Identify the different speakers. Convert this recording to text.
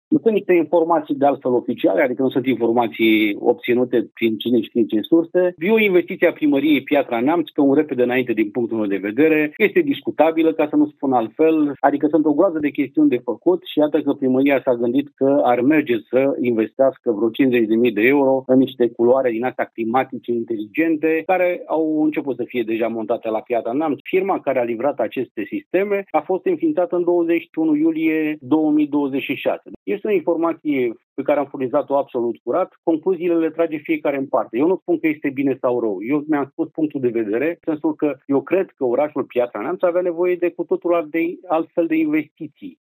Speaker 1: Nu sunt niște informații de altfel oficiale, adică nu sunt informații obținute prin cine știe ce surse. Bioinvestiția primăriei Piatra Neamț, pe un repede înainte din punctul meu de vedere, este discutabilă, ca să nu spun altfel, adică sunt o groază de chestiuni de făcut și iată că primăria s-a gândit că ar merge să investească vreo 50.000 de euro în niște culoare din astea climatice inteligente, care au început să fie deja montate la Piatra Neamț. Firma care a livrat aceste sisteme a fost înființată în 21 iulie 2026. Este o informație pe care am furnizat-o absolut curat. Concluziile le trage fiecare în parte. Eu nu spun că este bine sau rău. Eu mi-am spus punctul de vedere, în sensul că eu cred că orașul Piatra Neamț avea nevoie de cu totul altfel de investiții.